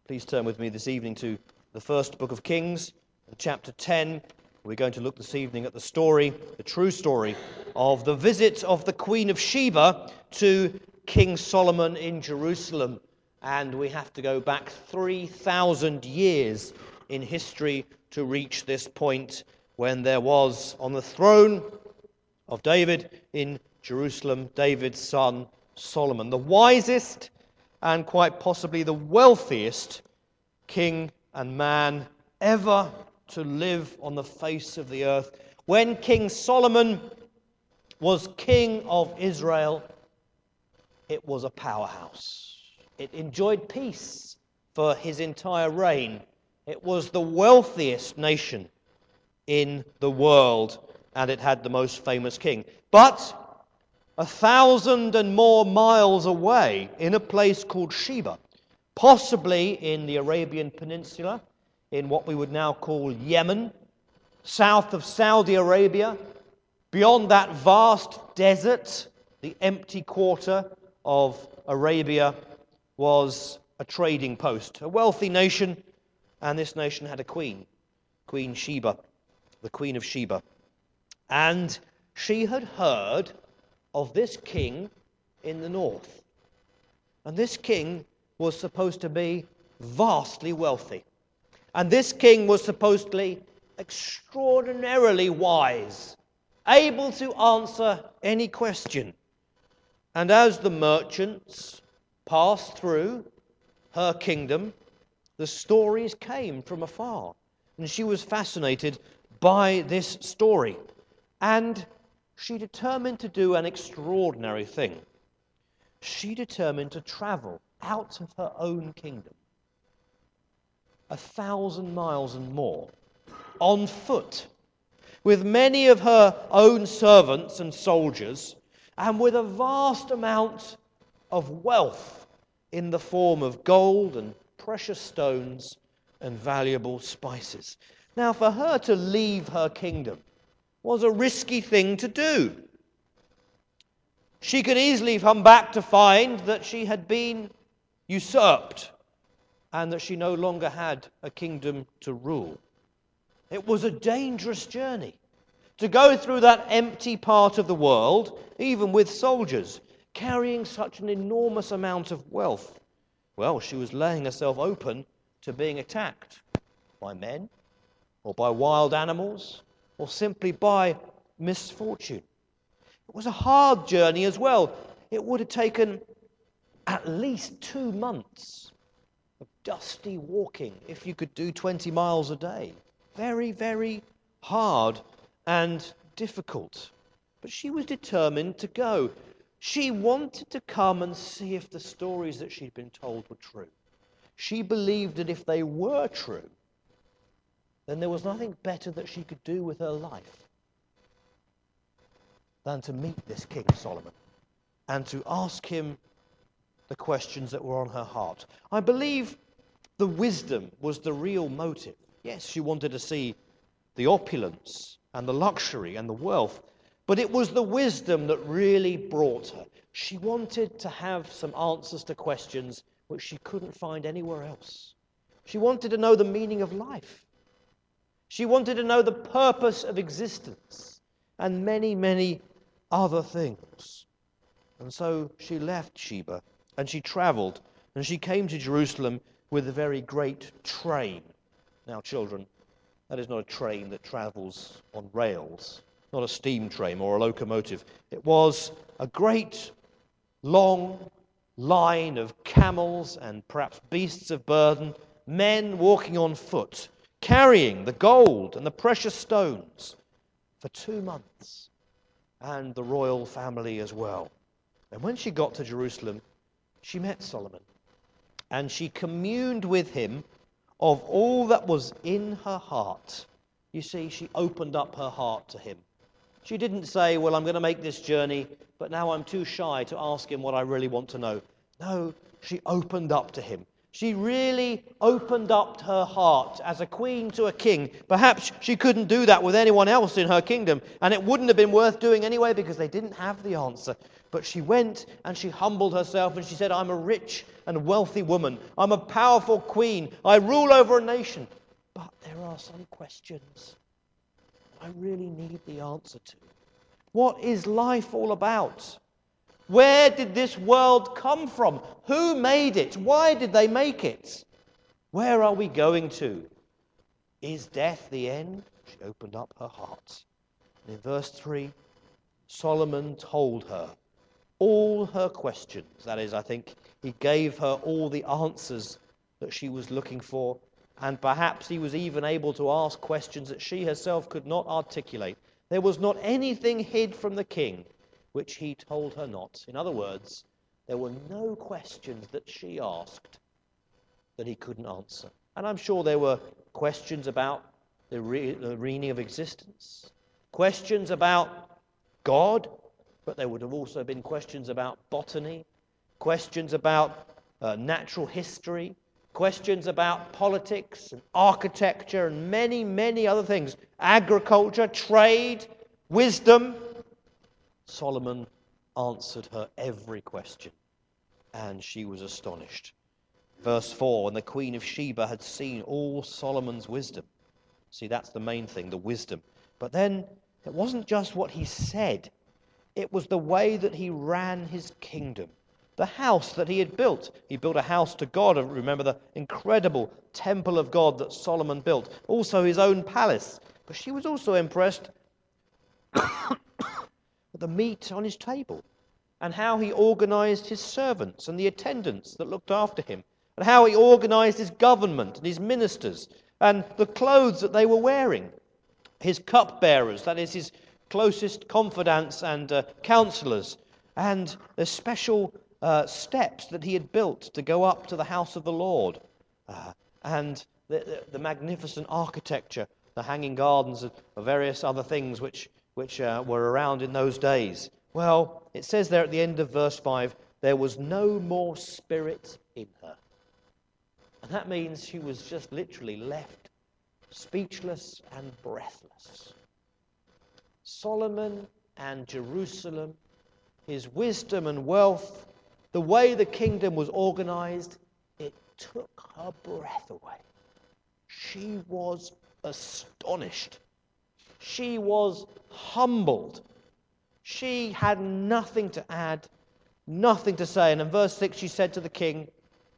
Please turn with me this evening to the first book of Kings, chapter 10. We're going to look this evening at the story, the true story, of the visit of the Queen of Sheba to King Solomon in Jerusalem. And we have to go back 3,000 years in history to reach this point when there was on the throne of David in Jerusalem, David's son Solomon, the wisest and quite possibly the wealthiest king and man ever to live on the face of the earth. When King Solomon was king of Israel, it was a powerhouse. It enjoyed peace for his entire reign. It was the wealthiest nation in the world, and it had the most famous king. But 1,000 and more miles away, in a place called Sheba, possibly in the Arabian Peninsula, in what we would now call Yemen, south of Saudi Arabia, beyond that vast desert, the empty quarter of Arabia, was a trading post, a wealthy nation, and this nation had a queen, Queen Sheba, the Queen of Sheba. And she had heard of this king in the north. And this king was supposed to be vastly wealthy. And this king was supposedly extraordinarily wise, able to answer any question. And as the merchants passed through her kingdom, the stories came from afar. And she was fascinated by this story. And she determined to do an extraordinary thing. She determined to travel out of her own kingdom, 1,000 miles and more, on foot, with many of her own servants and soldiers, and with a vast amount of wealth in the form of gold and precious stones and valuable spices. Now, for her to leave her kingdom was a risky thing to do. She could easily come back to find that she had been usurped and that she no longer had a kingdom to rule. It was a dangerous journey to go through that empty part of the world, even with soldiers, carrying such an enormous amount of wealth. Well, she was laying herself open to being attacked by men or by wild animals, or simply by misfortune. It was a hard journey as well. It would have taken at least 2 months of dusty walking if you could do 20 miles a day. Very, very hard and difficult. But she was determined to go. She wanted to come and see if the stories that she'd been told were true. She believed that if they were true, then there was nothing better that she could do with her life than to meet this King Solomon and to ask him the questions that were on her heart. I believe the wisdom was the real motive. Yes, she wanted to see the opulence and the luxury and the wealth, but it was the wisdom that really brought her. She wanted to have some answers to questions which she couldn't find anywhere else. She wanted to know the meaning of life. She wanted to know the purpose of existence and many, many other things. And so she left Sheba and she traveled and she came to Jerusalem with a very great train. Now, children, that is not a train that travels on rails, not a steam train or a locomotive. It was a great long line of camels and perhaps beasts of burden, men walking on foot, carrying the gold and the precious stones for 2 months, and the royal family as well. And when she got to Jerusalem, she met Solomon, and she communed with him of all that was in her heart. You see, she opened up her heart to him. She didn't say, well, I'm going to make this journey, but now I'm too shy to ask him what I really want to know. No, she opened up to him. She really opened up her heart as a queen to a king. Perhaps she couldn't do that with anyone else in her kingdom, and it wouldn't have been worth doing anyway because they didn't have the answer. But she went and she humbled herself and she said, I'm a rich and wealthy woman. I'm a powerful queen. I rule over a nation. But there are some questions I really need the answer to. What is life all about? Where did this world come from? Who made it? Why did they make it? Where are we going to? Is death the end? She opened up her heart. And in verse 3, Solomon told her all her questions. That is, I think he gave her all the answers that she was looking for. And perhaps he was even able to ask questions that she herself could not articulate. There was not anything hid from the king which he told her not. In other words, there were no questions that she asked that he couldn't answer. And I'm sure there were questions about the meaning of existence, questions about God, but there would have also been questions about botany, questions about natural history, questions about politics and architecture and many, many other things, agriculture, trade, wisdom. Solomon answered her every question, and she was astonished. Verse 4, when the queen of Sheba had seen all Solomon's wisdom. See, that's the main thing, the wisdom. But then it wasn't just what he said. It was the way that he ran his kingdom. The house that he had built. He built a house to God. Remember the incredible temple of God that Solomon built. Also his own palace. But she was also impressed the meat on his table, and how he organized his servants and the attendants that looked after him, and how he organized his government and his ministers, and the clothes that they were wearing, his cupbearers, that is his closest confidants and counselors, and the special steps that he had built to go up to the house of the Lord, and the magnificent architecture, the hanging gardens and various other things which were around in those days. Well, it says there at the end of verse 5, there was no more spirit in her. And that means she was just literally left speechless and breathless. Solomon and Jerusalem, his wisdom and wealth, the way the kingdom was organized, it took her breath away. She was astonished. She was humbled. She had nothing to add, nothing to say. And in verse 6 she said to the king,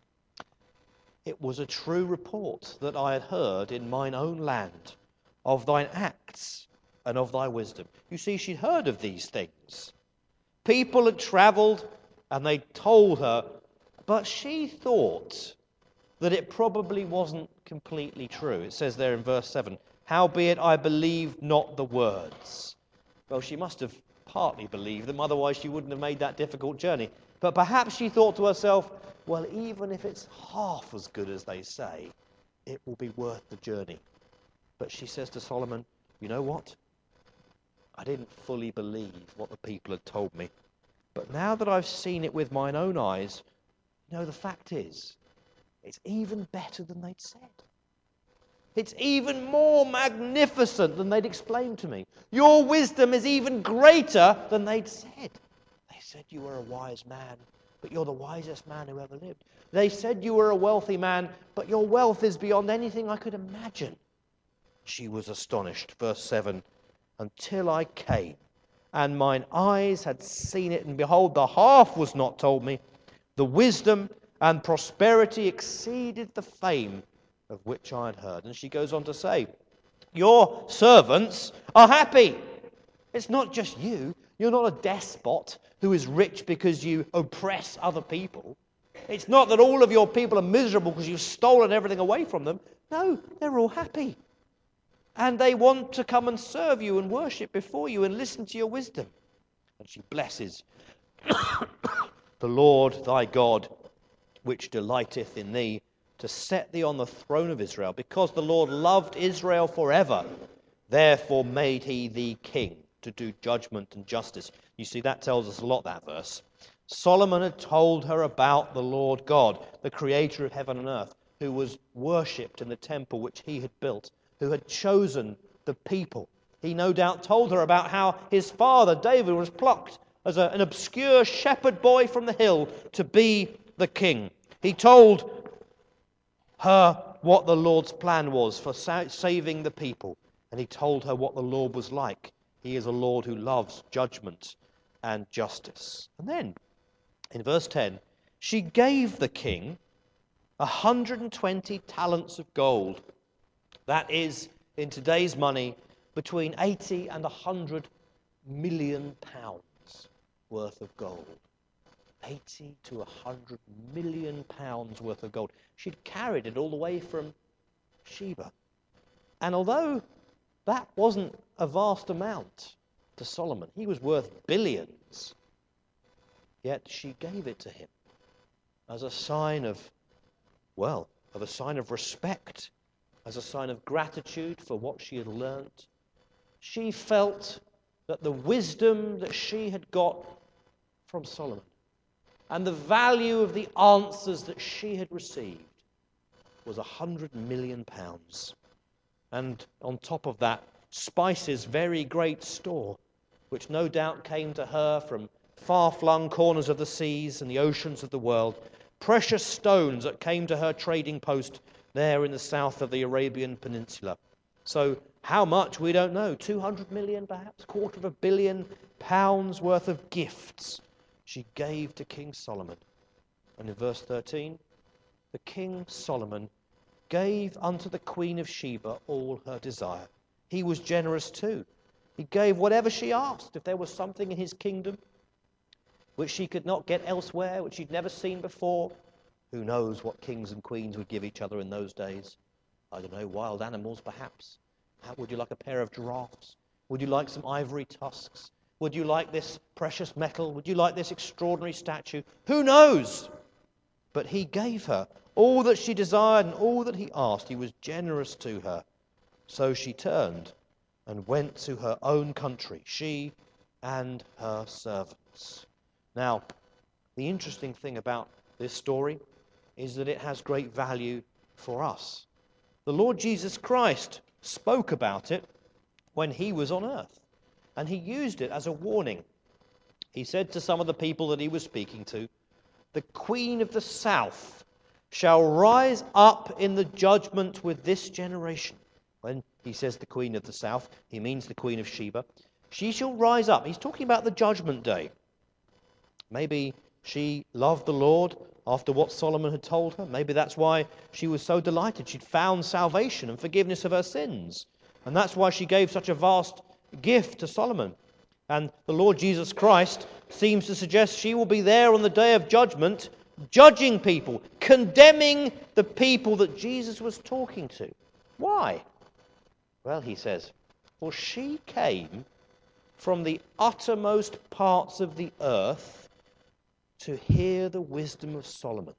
it was a true report that I had heard in mine own land of thine acts and of thy wisdom. You see, she'd heard of these things. People had travelled and they told her, but she thought that it probably wasn't completely true. It says there in verse 7, howbeit I believed not the words. Well, she must have partly believed them, otherwise she wouldn't have made that difficult journey. But perhaps she thought to herself, well, even if it's half as good as they say, it will be worth the journey. But she says to Solomon, you know what? I didn't fully believe what the people had told me. But now that I've seen it with mine own eyes, the fact is, it's even better than they'd said. It's even more magnificent than they'd explained to me. Your wisdom is even greater than they'd said. They said you were a wise man, but you're the wisest man who ever lived. They said you were a wealthy man, but your wealth is beyond anything I could imagine. She was astonished. Verse 7, until I came, and mine eyes had seen it, and behold, the half was not told me. The wisdom and prosperity exceeded the fame of which I had heard. And she goes on to say, your servants are happy. It's not just you. You're not a despot who is rich because you oppress other people. It's not that all of your people are miserable because you've stolen everything away from them. No, they're all happy. And they want to come and serve you and worship before you and listen to your wisdom. And she blesses the Lord thy God, which delighteth in thee, to set thee on the throne of Israel, because the Lord loved Israel forever. Therefore made he thee king to do judgment and justice. You see, that tells us a lot, that verse. Solomon had told her about the Lord God, the creator of heaven and earth, who was worshipped in the temple which he had built, who had chosen the people. He no doubt told her about how his father, David, was plucked as an obscure shepherd boy from the hill to be the king. He told her what the Lord's plan was for saving the people. And he told her what the Lord was like. He is a Lord who loves judgment and justice. And then, in verse 10, she gave the king 120 talents of gold. That is, in today's money, between 80 and 100 million pounds worth of gold. 80 to 100 million pounds worth of gold. She'd carried it all the way from Sheba. And although that wasn't a vast amount to Solomon, he was worth billions, yet she gave it to him as a sign of a sign of respect, as a sign of gratitude for what she had learnt. She felt that the wisdom that she had got from Solomon and the value of the answers that she had received was 100 million pounds. And on top of that, spices, very great store, which no doubt came to her from far-flung corners of the seas and the oceans of the world. Precious stones that came to her trading post there in the south of the Arabian Peninsula. So how much, we don't know. 200 million perhaps, £250 million worth of gifts she gave to King Solomon. And in verse 13, the King Solomon gave unto the Queen of Sheba all her desire. He was generous too. He gave whatever she asked. If there was something in his kingdom which she could not get elsewhere, which she'd never seen before, who knows what kings and queens would give each other in those days? I don't know, wild animals perhaps. How would you like a pair of giraffes? Would you like some ivory tusks? Would you like this precious metal? Would you like this extraordinary statue? Who knows? But he gave her all that she desired and all that he asked. He was generous to her. So she turned and went to her own country, she and her servants. Now, the interesting thing about this story is that it has great value for us. The Lord Jesus Christ spoke about it when he was on earth, and he used it as a warning. He said to some of the people that he was speaking to, "The Queen of the South shall rise up in the judgment with this generation." When he says the Queen of the South, he means the Queen of Sheba. She shall rise up. He's talking about the judgment day. Maybe she loved the Lord after what Solomon had told her. Maybe that's why she was so delighted. She'd found salvation and forgiveness of her sins. And that's why she gave such a vast gift to Solomon. And the Lord Jesus Christ seems to suggest she will be there on the day of judgment, judging people, condemning the people that Jesus was talking to. Why? Well, he says, for she came from the uttermost parts of the earth to hear the wisdom of Solomon.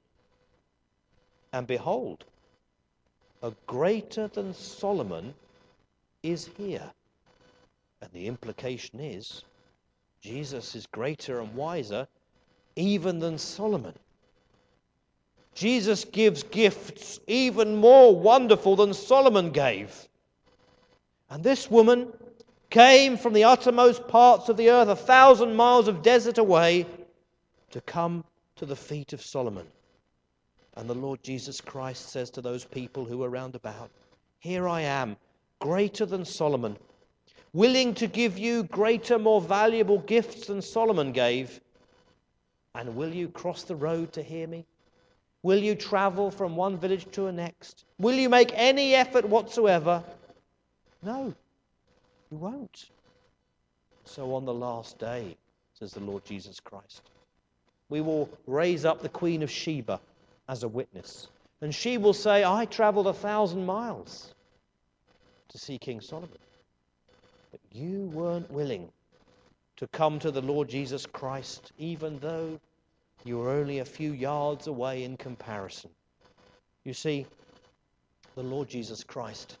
And behold, a greater than Solomon is here. And the implication is, Jesus is greater and wiser even than Solomon. Jesus gives gifts even more wonderful than Solomon gave. And this woman came from the uttermost parts of the earth, 1,000 miles of desert away, to come to the feet of Solomon. And the Lord Jesus Christ says to those people who are round about, "Here I am, greater than Solomon, willing to give you greater, more valuable gifts than Solomon gave. And will you cross the road to hear me? Will you travel from one village to the next? Will you make any effort whatsoever? No, you won't." So on the last day, says the Lord Jesus Christ, we will raise up the Queen of Sheba as a witness. And she will say, "I traveled 1,000 miles to see King Solomon. But you weren't willing to come to the Lord Jesus Christ, even though you were only a few yards away in comparison." You see, the Lord Jesus Christ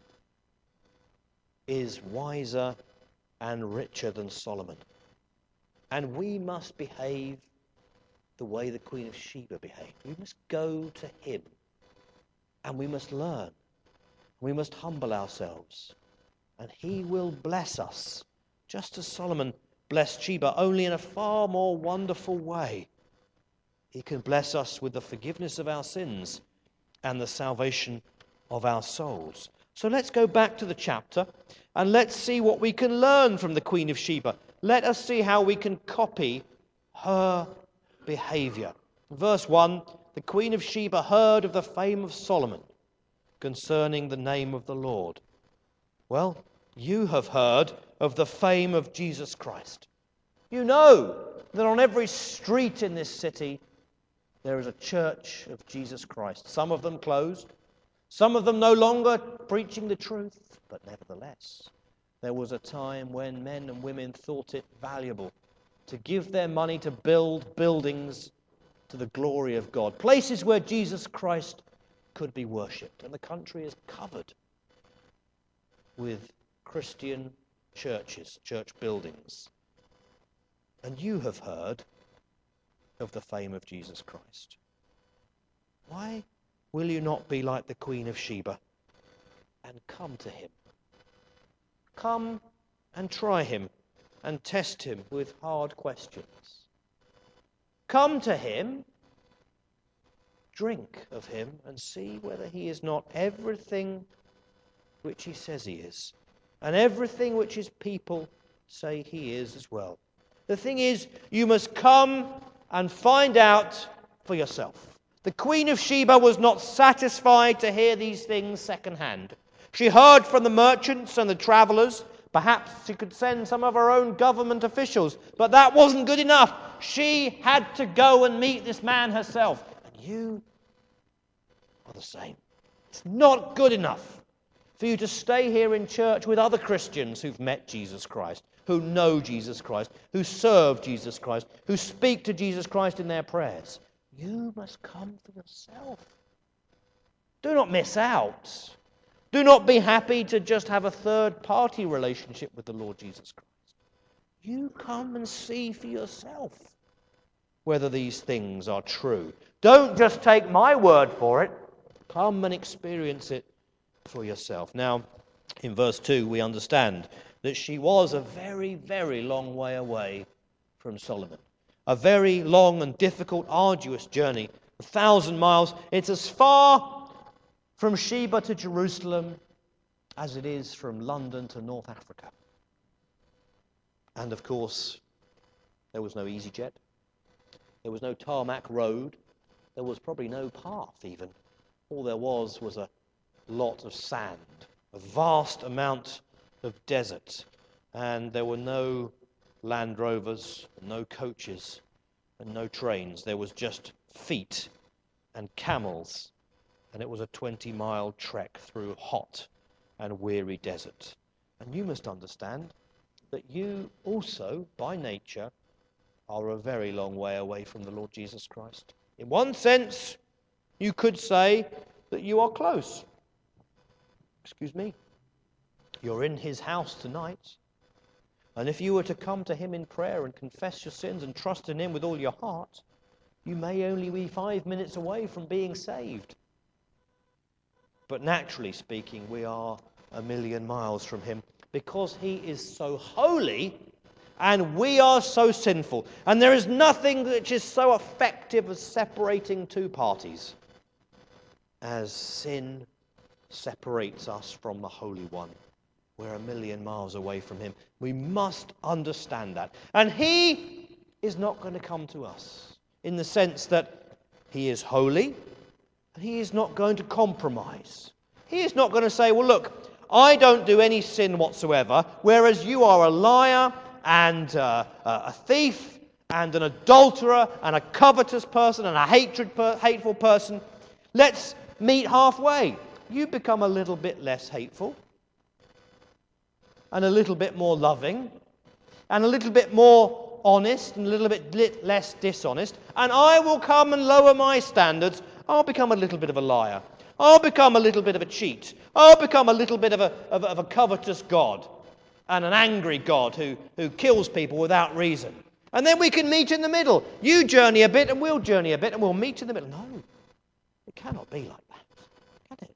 is wiser and richer than Solomon. And we must behave the way the Queen of Sheba behaved. We must go to him, and we must learn. We must humble ourselves, and he will bless us, just as Solomon blessed Sheba, only in a far more wonderful way. He can bless us with the forgiveness of our sins and the salvation of our souls. So let's go back to the chapter, and let's see what we can learn from the Queen of Sheba. Let us see how we can copy her behavior. Verse 1, the Queen of Sheba heard of the fame of Solomon concerning the name of the Lord. Well, you have heard of the fame of Jesus Christ. You know that on every street in this city there is a church of Jesus Christ. Some of them closed, some of them no longer preaching the truth, but nevertheless, there was a time when men and women thought it valuable to give their money to build buildings to the glory of God, places where Jesus Christ could be worshipped. And the country is covered with Christian churches, church buildings. And you have heard of the fame of Jesus Christ. Why will you not be like the Queen of Sheba and come to him? Come and try him and test him with hard questions. Come to him, drink of him, and see whether he is not everything which he says he is, and everything which his people say he is as well. The thing is, you must come and find out for yourself. The Queen of Sheba was not satisfied to hear these things secondhand. She heard from the merchants and the travelers. Perhaps she could send some of her own government officials, but that wasn't good enough. She had to go and meet this man herself. And you are the same. It's not good enough for you to stay here in church with other Christians who've met Jesus Christ, who know Jesus Christ, who serve Jesus Christ, who speak to Jesus Christ in their prayers. You must come for yourself. Do not miss out. Do not be happy to just have a third-party relationship with the Lord Jesus Christ. You come and see for yourself whether these things are true. Don't just take my word for it. Come and experience it for yourself. Now, in verse 2, we understand that she was a very, very long way away from Solomon. A very long and difficult, arduous journey. 1,000 miles. It's as far from Sheba to Jerusalem as it is from London to North Africa. And of course, there was no EasyJet. There was no tarmac road. There was probably no path even. All there was a lot of sand, a vast amount of desert. And there were no Land Rovers, no coaches, and no trains. There was just feet and camels. And it was a 20-mile trek through hot and weary desert. And you must understand that you also, by nature, are a very long way away from the Lord Jesus Christ. In one sense, you could say that you are close. Excuse me. You're in his house tonight. And if you were to come to him in prayer and confess your sins and trust in him with all your heart, you may only be 5 minutes away from being saved. But naturally speaking, we are a million miles from him because he is so holy and we are so sinful. And there is nothing which is so effective as separating two parties as sin separates us from the Holy One. We're a million miles away from him. We must understand that. And he is not going to come to us in the sense that he is holy. He is not going to compromise. He is not going to say, well, look, I don't do any sin whatsoever, whereas you are a liar and a thief and an adulterer and a covetous person and a hateful person. Let's meet halfway. You become a little bit less hateful and a little bit more loving and a little bit more honest and a little bit less dishonest, and I will come and lower my standards. I'll become a little bit of a liar. I'll become a little bit of a cheat. I'll become a little bit of a covetous God and an angry God who kills people without reason. And then we can meet in the middle. You journey a bit and we'll journey a bit and we'll meet in the middle. No, it cannot be like that, can it?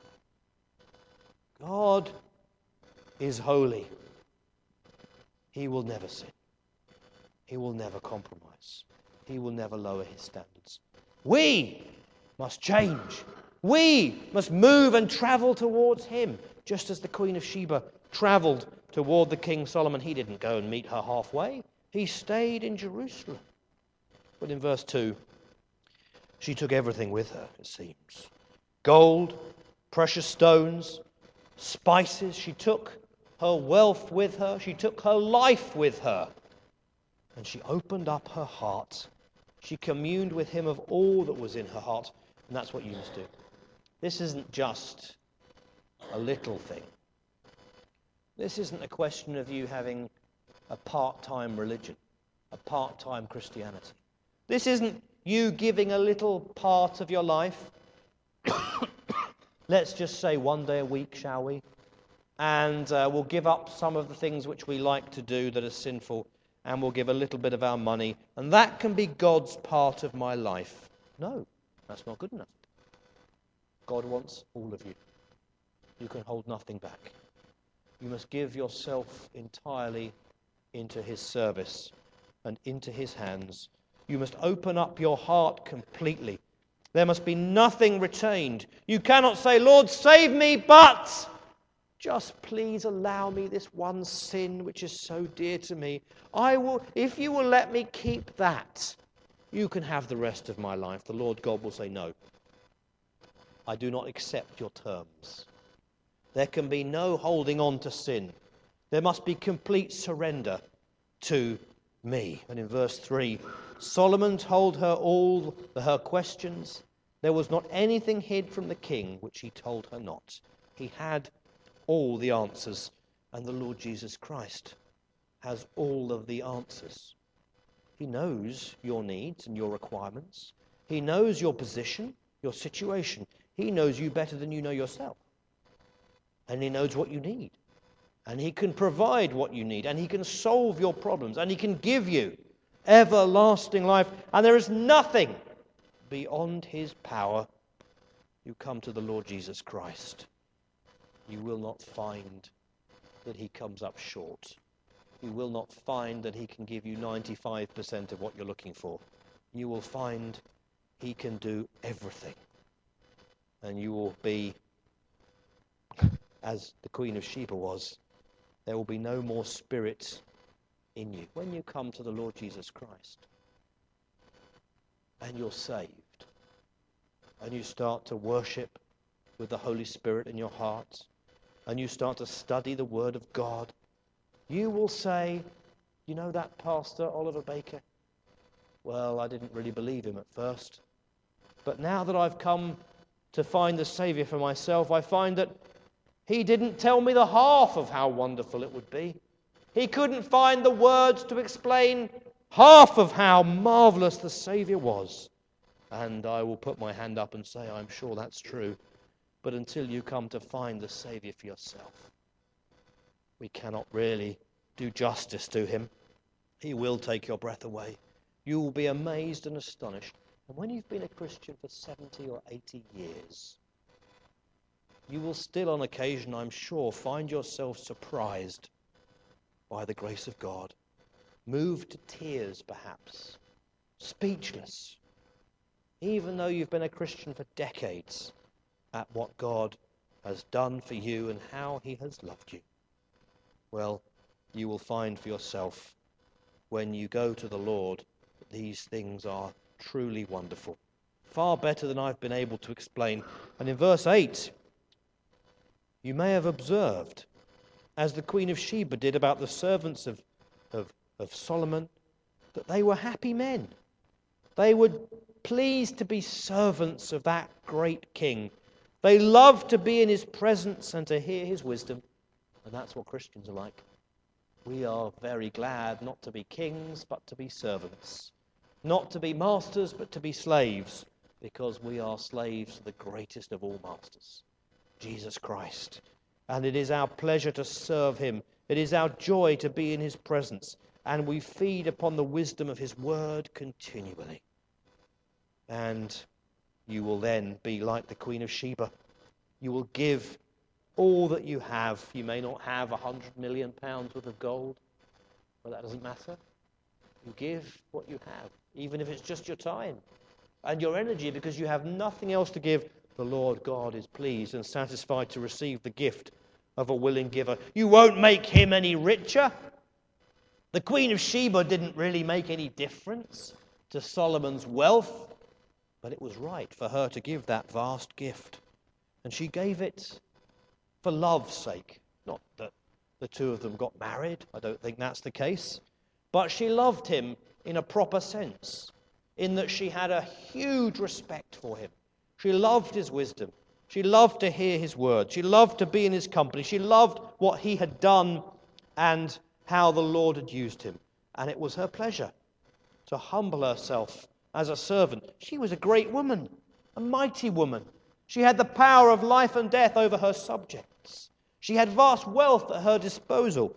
God is holy. He will never sin. He will never compromise. He will never lower his standards. We must change. We must move and travel towards him, just as the Queen of Sheba traveled toward the King Solomon. He didn't go and meet her halfway. He stayed in Jerusalem. But in verse 2, she took everything with her, it seems. Gold, precious stones, spices. She took her wealth with her. She took her life with her. And she opened up her heart. She communed with him of all that was in her heart. And that's what you must do. This isn't just a little thing. This isn't a question of you having a part-time religion, a part-time Christianity. This isn't you giving a little part of your life. Let's just say one day a week, shall we? And we'll give up some of the things which we like to do that are sinful, and we'll give a little bit of our money, and that can be God's part of my life. No, that's not good enough. God wants all of you. You can hold nothing back. You must give yourself entirely into his service and into his hands. You must open up your heart completely. There must be nothing retained. You cannot say, Lord, save me, but just please allow me this one sin which is so dear to me. I will, if you will let me keep that, you can have the rest of my life. The Lord God will say, no, I do not accept your terms. There can be no holding on to sin. There must be complete surrender to me. And in verse 3, Solomon told her all her questions. There was not anything hid from the king which he told her not. He had all the answers, and the Lord Jesus Christ has all of the answers. He knows your needs and your requirements. He knows your position, your situation. He knows you better than you know yourself. And he knows what you need. And he can provide what you need. And he can solve your problems. And he can give you everlasting life. And there is nothing beyond his power. You come to the Lord Jesus Christ, you will not find that he comes up short. You will not find that he can give you 95% of what you're looking for. You will find he can do everything. And you will be, as the Queen of Sheba was, there will be no more spirit in you. When you come to the Lord Jesus Christ and you're saved and you start to worship with the Holy Spirit in your heart and you start to study the Word of God, you will say, you know that Pastor Oliver Baker? Well, I didn't really believe him at first. But now that I've come to find the Saviour for myself, I find that he didn't tell me the half of how wonderful it would be. He couldn't find the words to explain half of how marvellous the Saviour was. And I will put my hand up and say, I'm sure that's true. But until you come to find the Saviour for yourself, we cannot really do justice to him. He will take your breath away. You will be amazed and astonished. And when you've been a Christian for 70 or 80 years, you will still on occasion, I'm sure, find yourself surprised by the grace of God, moved to tears perhaps, speechless, even though you've been a Christian for decades, at what God has done for you and how he has loved you. Well, you will find for yourself when you go to the Lord that these things are truly wonderful, far better than I've been able to explain. And in verse 8, you may have observed, as the Queen of Sheba did about the servants of Solomon, that they were happy men. They were pleased to be servants of that great king. They loved to be in his presence and to hear his wisdom. And that's what Christians are like. We are very glad not to be kings, but to be servants. Not to be masters, but to be slaves, because we are slaves to the greatest of all masters, Jesus Christ. And it is our pleasure to serve him. It is our joy to be in his presence. and we feed upon the wisdom of his word continually. And you will then be like the Queen of Sheba. You will give all that you have. You may not have £100 million worth of gold, but that doesn't matter. You give what you have, even if it's just your time and your energy, because you have nothing else to give. The Lord God is pleased and satisfied to receive the gift of a willing giver. You won't make him any richer. The Queen of Sheba didn't really make any difference to Solomon's wealth, but it was right for her to give that vast gift. And she gave it for love's sake. Not that the two of them got married. I don't think that's the case. But she loved him in a proper sense, in that she had a huge respect for him. She loved his wisdom. She loved to hear his word. She loved to be in his company. She loved what he had done and how the Lord had used him. And it was her pleasure to humble herself as a servant. She was a great woman, a mighty woman. She had the power of life and death over her subjects. She had vast wealth at her disposal.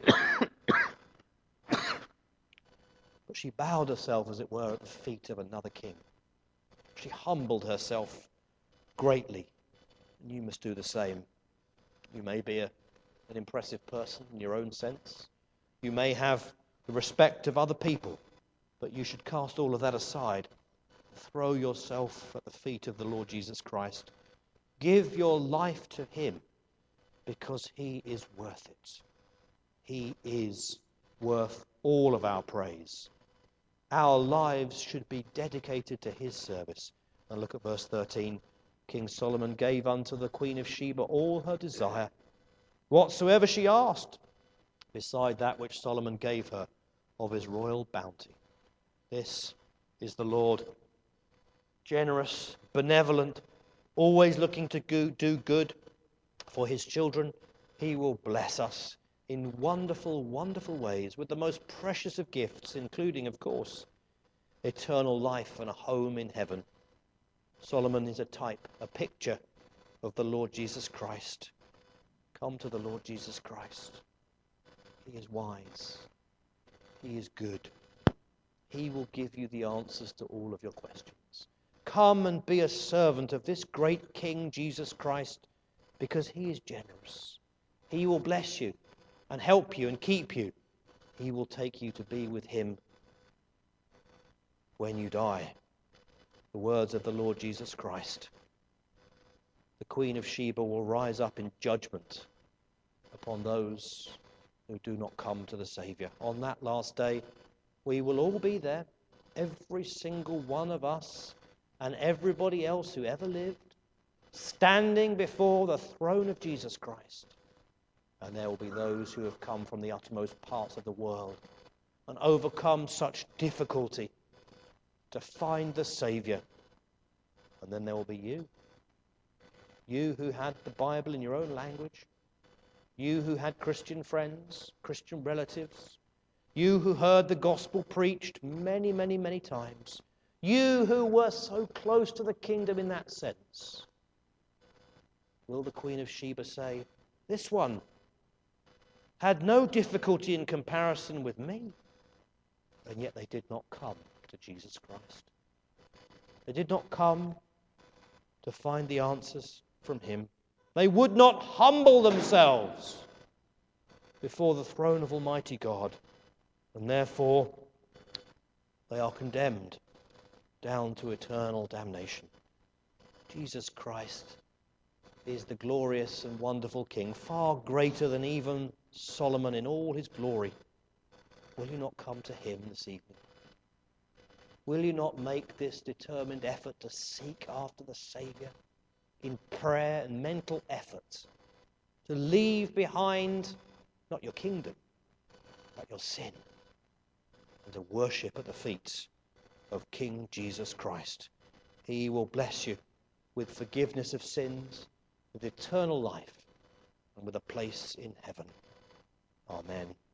But she bowed herself, as it were, at the feet of another king. She humbled herself greatly. And you must do the same. You may be an impressive person in your own sense. You may have the respect of other people, but you should cast all of that aside. Throw yourself at the feet of the Lord Jesus Christ. Give your life to him, because he is worth it. He is worth all of our praise. Our lives should be dedicated to his service. And look at verse 13. King Solomon gave unto the Queen of Sheba all her desire, whatsoever she asked, beside that which Solomon gave her of his royal bounty. This is the Lord, generous, benevolent, always looking to do good for his children. He will bless us in wonderful, wonderful ways with the most precious of gifts, including, of course, eternal life and a home in heaven. Solomon is a type, a picture of the Lord Jesus Christ. Come to the Lord Jesus Christ. He is wise. He is good. He will give you the answers to all of your questions. Come and be a servant of this great King Jesus Christ, because he is generous. He will bless you and help you and keep you. He will take you to be with him when you die. The words of the Lord Jesus Christ. The Queen of Sheba will rise up in judgment upon those who do not come to the Saviour. On that last day, we will all be there, every single one of us and everybody else who ever lived, standing before the throne of Jesus Christ. And there will be those who have come from the uttermost parts of the world and overcome such difficulty to find the Saviour. And then there will be you. You who had the Bible in your own language. You who had Christian friends, Christian relatives. You who heard the gospel preached many, many, many times. You who were so close to the kingdom in that sense. Will the Queen of Sheba say, this one had no difficulty in comparison with me, and yet they did not come to Jesus Christ. They did not come to find the answers from him. They would not humble themselves before the throne of Almighty God, and therefore they are condemned down to eternal damnation. Jesus Christ is the glorious and wonderful King, far greater than even Solomon in all his glory. Will you not come to him this evening? Will you not make this determined effort to seek after the Saviour in prayer and mental effort, to leave behind not your kingdom, but your sin, and to worship at the feet of King Jesus Christ? He will bless you with forgiveness of sins, with eternal life, and with a place in heaven. Amen.